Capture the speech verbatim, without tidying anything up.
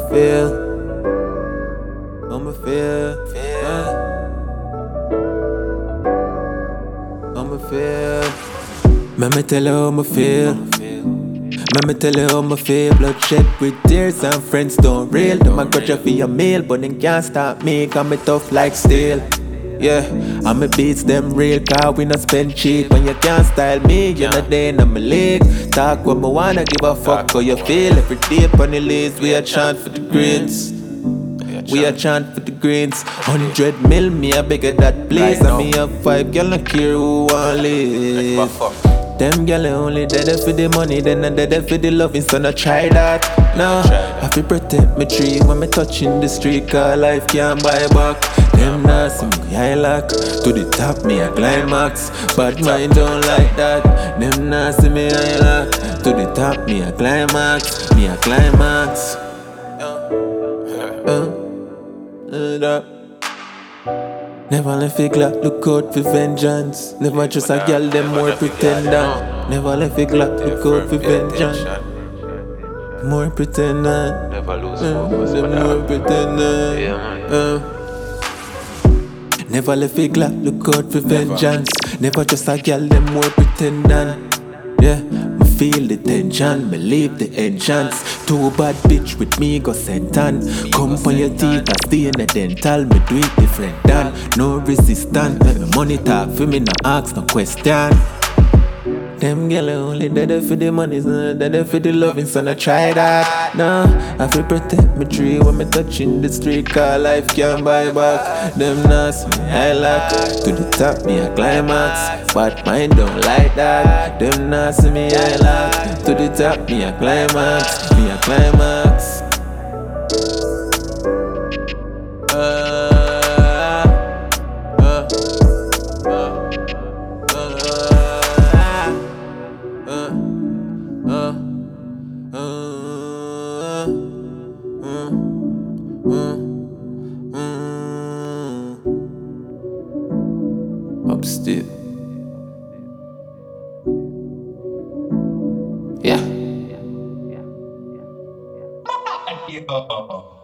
feel, I'ma feel, feel, I'ma feel. Let me tell you how I'ma feel. Let me tell you how I feel. Bloodshed with tears and friends don't real. Them a grudge for your meal, but they can't stop me, cause me tough like steel. Yeah, and me beats them real, cause we not spend cheap. When you can't style me, you're not there in my league. Talk what me wanna, give a fuck how you feel. Every day on the list, we a chant for the greens. We a chant for the greens. Hundred mil, me a beg of that place. And me a five, girl not care who want live. Them gyal only dead for the money, then I dead for the loving, so no try that. No, I feel protect me tree when me touching the street, cause life can't buy back. Them nah see me high lock, to the top me a climax. But mine don't like that. Them nah see me high lock, to the top me a climax, me a climax. Uh, uh, uh, Never left it glad, look out for vengeance. Never just a girl, them more pretendant. Never left it glad, look out for vengeance. More pretendant. Never lose uh, focus, them more pretendant. Yeah, man. Uh. Never left it glad, look out for vengeance. Never just a girl, them more pretendant. Yeah, me feel the tension, me leave the enchants. Too bad bitch with me go sentan. Come on your teeth, I stay in the dental. Me do it different than no resistance. Let me money talk for me, no ask, no question. Them girl only dead for the money, so dead for the loving, so I try that. Nah, I feel protect me tree when me touching the street, cause life can't buy back. Them nas me high lock, to the top me a climax, but mine don't like that. Them nas me high lock, to the top me a climax, me a climax. Uh, uh, uh, uh. Uh, uh, uh, uh, uh, uh. Upstairs. Yeah. Yeah.